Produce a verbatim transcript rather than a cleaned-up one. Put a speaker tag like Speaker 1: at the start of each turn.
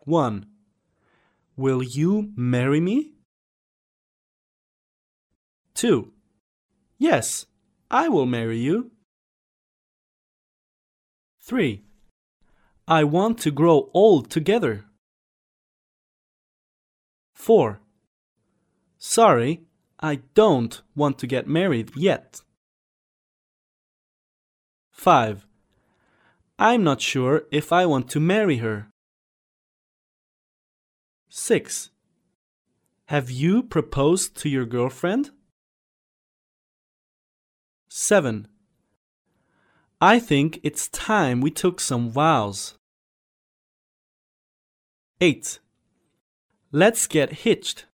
Speaker 1: one. Will you marry me? two. Yes, I will marry you. three. I want to grow old together. four. Sorry, I don't want to get married yet. five. I'm not sure if I want to marry her. six. Have you proposed to your girlfriend? seven. I think it's time we took some vows. eight. Let's get hitched.